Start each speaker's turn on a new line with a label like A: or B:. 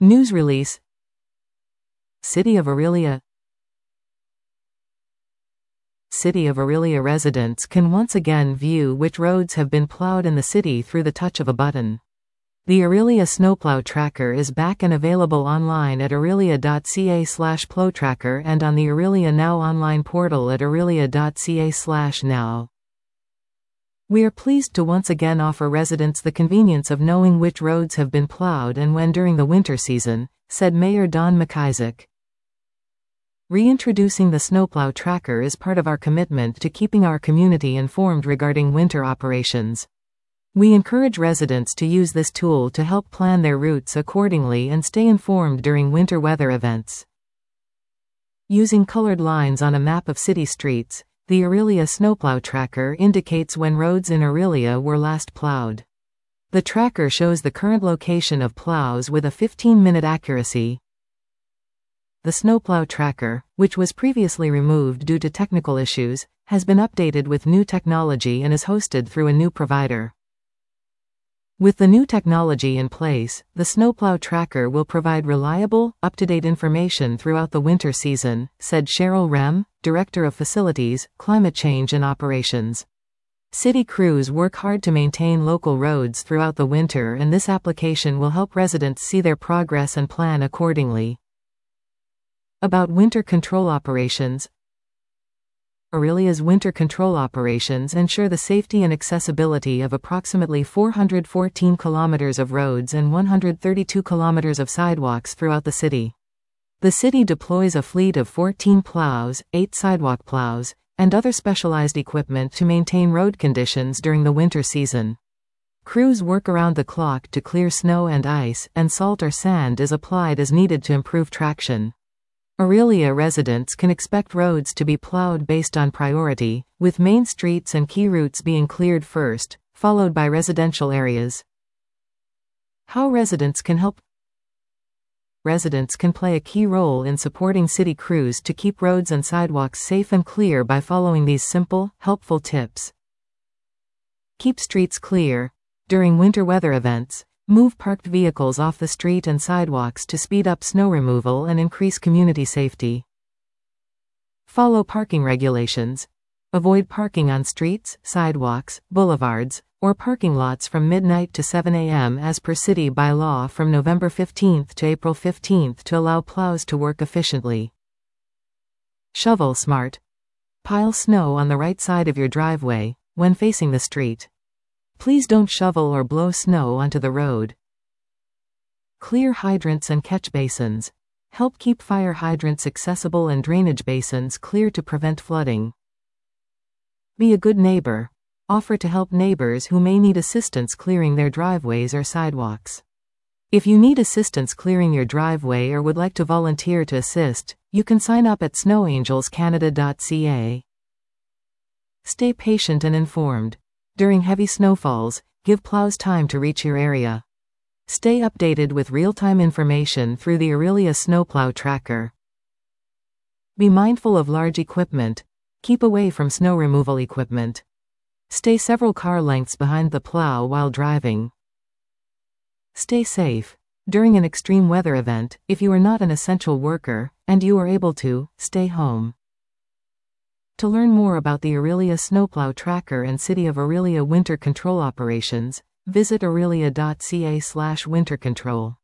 A: News release. City of Orillia. City of Orillia residents can once again view which roads have been plowed in the city through the touch of a button. The Orillia Snowplow Tracker is back and available online at orillia.ca/plowtracker and on the Orillia Now online portal at orillia.ca/now. We are pleased to once again offer residents the convenience of knowing which roads have been plowed and when during the winter season, said Mayor Don McIsaac. Reintroducing the Snowplow Tracker is part of our commitment to keeping our community informed regarding winter operations. We encourage residents to use this tool to help plan their routes accordingly and stay informed during winter weather events. Using colored lines on a map of city streets, the Orillia Snowplow Tracker indicates when roads in Orillia were last plowed. The tracker shows the current location of plows with a 15-minute accuracy. The Snowplow Tracker, which was previously removed due to technical issues, has been updated with new technology and is hosted through a new provider. With the new technology in place, the Snowplow Tracker will provide reliable, up-to-date information throughout the winter season, said Cheryl Rem, Director of Facilities, Climate Change and Operations. City crews work hard to maintain local roads throughout the winter, and this application will help residents see their progress and plan accordingly. About winter control operations. Orillia's winter control operations ensure the safety and accessibility of approximately 414 kilometers of roads and 132 kilometers of sidewalks throughout the city. The city deploys a fleet of 14 plows, 8 sidewalk plows, and other specialized equipment to maintain road conditions during the winter season. Crews work around the clock to clear snow and ice, and salt or sand is applied as needed to improve traction. Orillia residents can expect roads to be plowed based on priority, with main streets and key routes being cleared first, followed by residential areas. How residents can help. Residents can play a key role in supporting city crews to keep roads and sidewalks safe and clear by following these simple, helpful tips. Keep streets clear. During winter weather events, move parked vehicles off the street and sidewalks to speed up snow removal and increase community safety. Follow parking regulations. Avoid parking on streets, sidewalks, boulevards, or parking lots from midnight to 7 a.m. as per city by law from November 15 to April 15 to allow plows to work efficiently. Shovel smart. Pile snow on the right side of your driveway, when facing the street. Please don't shovel or blow snow onto the road. Clear hydrants and catch basins. Help keep fire hydrants accessible and drainage basins clear to prevent flooding. Be a good neighbor. Offer to help neighbors who may need assistance clearing their driveways or sidewalks. If you need assistance clearing your driveway or would like to volunteer to assist, you can sign up at snowangelscanada.ca. Stay patient and informed. During heavy snowfalls, give plows time to reach your area. Stay updated with real-time information through the Orillia Snowplow Tracker. Be mindful of large equipment. Keep away from snow removal equipment. Stay several car lengths behind the plow while driving. Stay safe. During an extreme weather event, if you are not an essential worker, and you are able to, stay home. To learn more about the Orillia Snowplow Tracker and City of Orillia winter control operations, visit orillia.ca/wintercontrol.